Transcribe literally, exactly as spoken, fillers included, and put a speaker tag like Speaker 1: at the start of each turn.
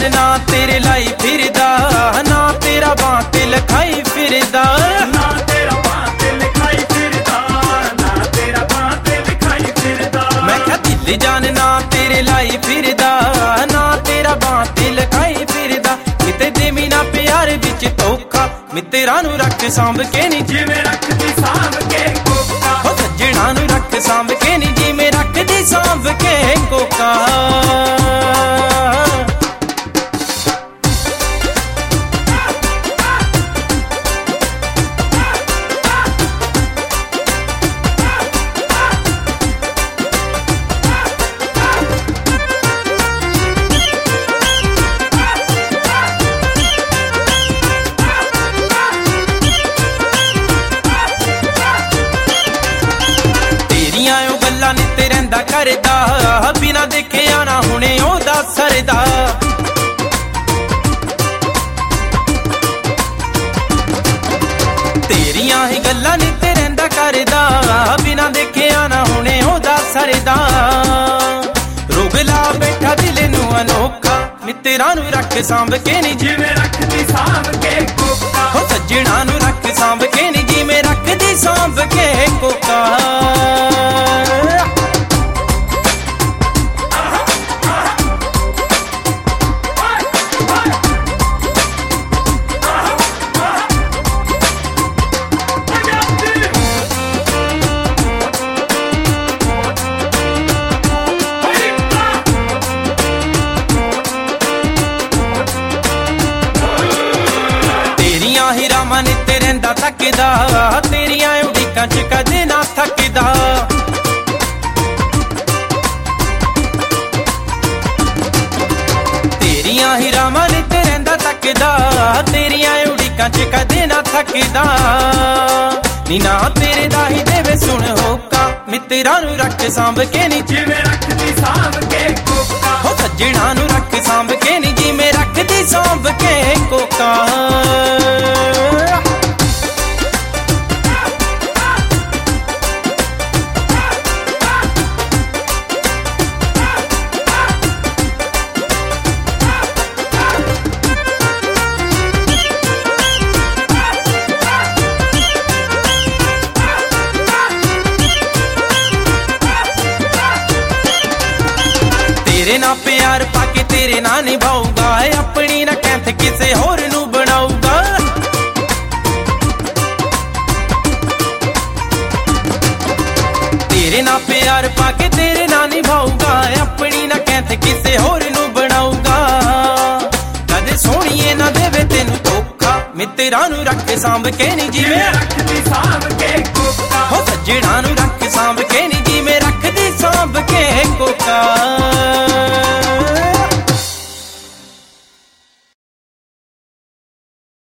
Speaker 1: जान ना तेरे लाई फिरदा, ना तेरा बां ते लिखाई फिरदा,
Speaker 2: ना तेरा बां ते लिखाई फिरदा, ना तेरा बां ते लिखाई फिरदा।
Speaker 1: मैं क्या दिल जान ना तेरे लाई फिरदा, ना तेरा बां ते लिखाई फिरदा। किते देवी ना प्यार विच धोखा, मित्तरां नूं रख सांभ के नी
Speaker 2: जिवें रखदी सांभ के कोका,
Speaker 1: हो सज्जणा नूं रख सांभ के नी जिवें रखदी सांभ के कोका। करदा बिना देखे आना हुणे ओदा सरदा, तेरियां ही गल्लां नित रहिंदा करदा बिना देखे आना हुणे ओदा सरदा। रुगला बैठा दिल नूं अनोखा, मित्तरां नूं रख सांभ के नी
Speaker 2: जिवें रखदी सांभ के कोका,
Speaker 1: हो सज्जणा नूं रख सांभ के नी जिवें रखदी सांभ के कोका। नित रहिंदा थकदा, तेरियां उड़ीकां च कदे ना थकदा, तेरियां ही रामां नित रहिंदा थकदा, तेरियां उड़ीकां च कदे ना थकदा। नी ना तेरे दा ही देवे सुन होका, मित्तरां नूं रख सांभ के नी
Speaker 2: जिवें रखदी सांभ के कोका,
Speaker 1: हो सज्जणा नूं रख सांभ के नी जिवें रखदी सांभ के कोका। तेरे ना प्यार पाके तेरे ना निभाऊगा, अपनी ना कैंथ किसे होर नू बनाऊगा। तेरे ना प्यार पाके तेरे ना निभाऊगा, अपनी ना कैंथ किसे होर नू बनाऊगा। कदे सोहणीए ना देवे तेनू धोखा, मित्तरां नू रख सांभ के नी जिवें
Speaker 2: रखदी सांभ के